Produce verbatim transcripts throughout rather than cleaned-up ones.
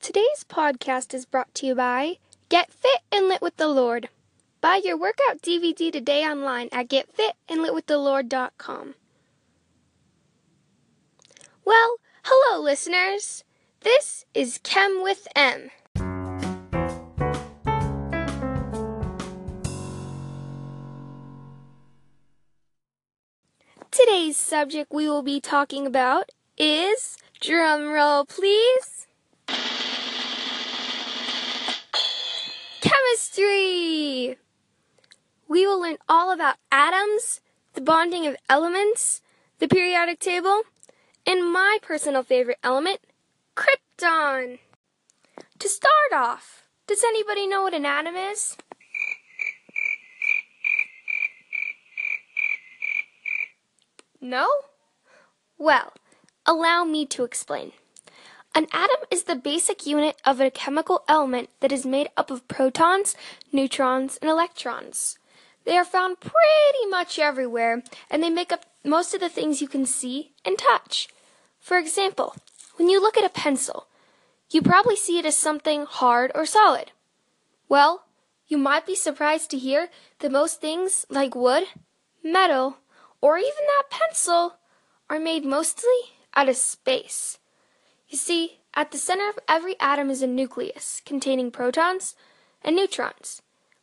Today's podcast is brought to you by Get Fit and Lit with the Lord. Buy your workout D V D today online at get fit and lit with the lord dot com. Well, hello listeners. This is Chem with M. Today's subject we will be talking about is, drum roll please, chemistry! We will learn all about atoms, the bonding of elements, the periodic table, and my personal favorite element, krypton. To start off, does anybody know what an atom is? No? Well, allow me to explain. An atom is the basic unit of a chemical element that is made up of protons, neutrons, and electrons. They are found pretty much everywhere, and they make up most of the things you can see and touch. For example, when you look at a pencil, you probably see it as something hard or solid. Well, you might be surprised to hear that most things like wood, metal, or even that pencil are made mostly out of space. You see, at the center of every atom is a nucleus containing protons and neutrons.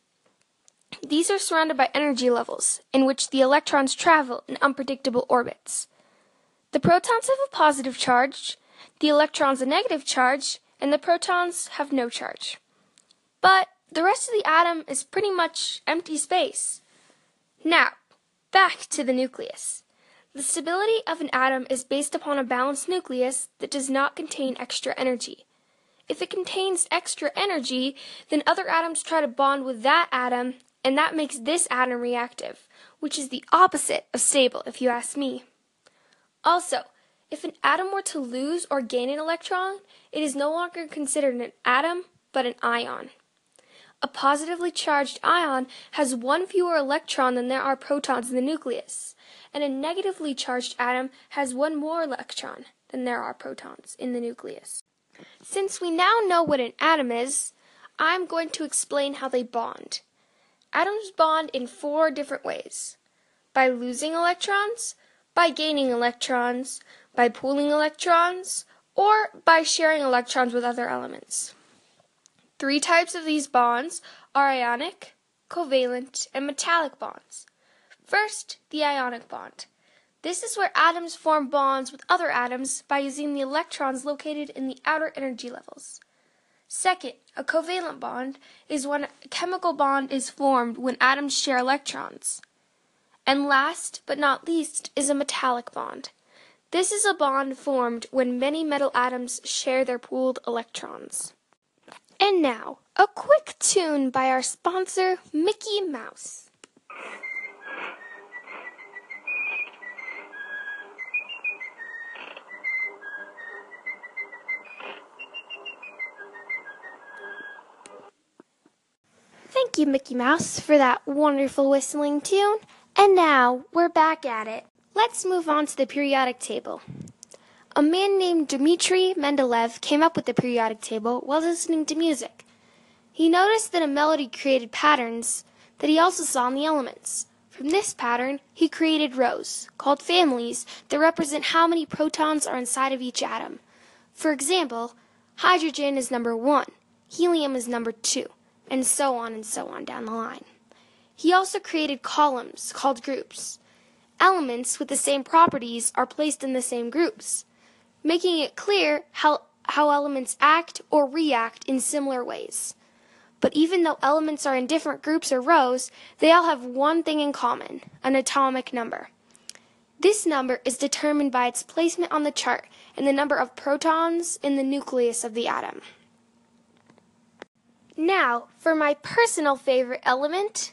These are surrounded by energy levels in which the electrons travel in unpredictable orbits. The protons have a positive charge, the electrons a negative charge, and the protons have no charge. But the rest of the atom is pretty much empty space. Now, back to the nucleus. The stability of an atom is based upon a balanced nucleus that does not contain extra energy. If it contains extra energy, then other atoms try to bond with that atom, and that makes this atom reactive, which is the opposite of stable, if you ask me. Also, if an atom were to lose or gain an electron, it is no longer considered an atom, but an ion. A positively charged ion has one fewer electron than there are protons in the nucleus, and a negatively charged atom has one more electron than there are protons in the nucleus. Since we now know what an atom is, I'm going to explain how they bond. Atoms bond in four different ways: by losing electrons, by gaining electrons, by pooling electrons, or by sharing electrons with other elements. Three types of these bonds are ionic, covalent, and metallic bonds. First, the ionic bond. This is where atoms form bonds with other atoms by using the electrons located in the outer energy levels. Second, a covalent bond is when a chemical bond is formed when atoms share electrons. And last but not least is a metallic bond. This is a bond formed when many metal atoms share their pooled electrons. And now, a quick tune by our sponsor, Mickey Mouse. Thank you, Mickey Mouse, for that wonderful whistling tune. And now, we're back at it. Let's move on to the periodic table. A man named Dmitri Mendeleev came up with the periodic table while listening to music. He noticed that a melody created patterns that he also saw in the elements. From this pattern, he created rows, called families, that represent how many protons are inside of each atom. For example, hydrogen is number one, helium is number two, and so on and so on down the line. He also created columns, called groups. Elements with the same properties are placed in the same groups, making it clear how, how elements act or react in similar ways. But even though elements are in different groups or rows, they all have one thing in common, an atomic number. This number is determined by its placement on the chart and the number of protons in the nucleus of the atom. Now, for my personal favorite element,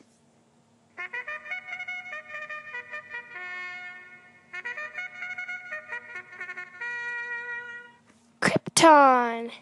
Krypton.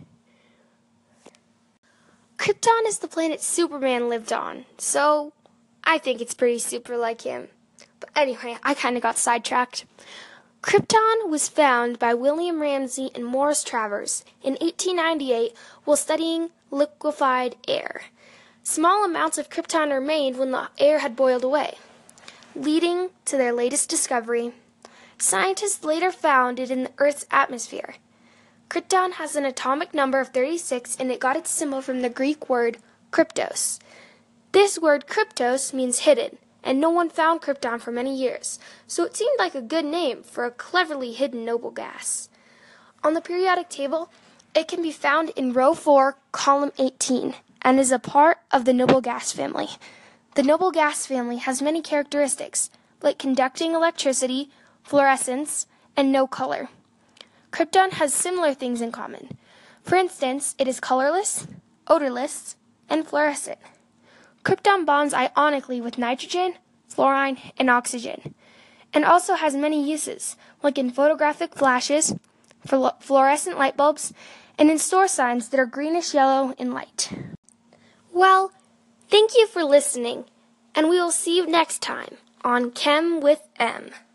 Krypton is the planet Superman lived on, so I think it's pretty super like him. But anyway, I kind of got sidetracked. Krypton was found by William Ramsay and Morris Travers in eighteen ninety-eight while studying liquefied air. Small amounts of krypton remained when the air had boiled away, leading to their latest discovery. Scientists later found it in the Earth's atmosphere. Krypton has an atomic number of thirty-six, and it got its symbol from the Greek word kryptos. This word kryptos means hidden, and no one found krypton for many years, so it seemed like a good name for a cleverly hidden noble gas. On the periodic table, it can be found in row four, column eighteen, and is a part of the noble gas family. The noble gas family has many characteristics, like conducting electricity, fluorescence, and no color. Krypton has similar things in common. For instance, it is colorless, odorless, and fluorescent. Krypton bonds ionically with nitrogen, fluorine, and oxygen, and also has many uses, like in photographic flashes, for fluorescent light bulbs, and in store signs that are greenish-yellow in light. Well, thank you for listening, and we will see you next time on Chem with M.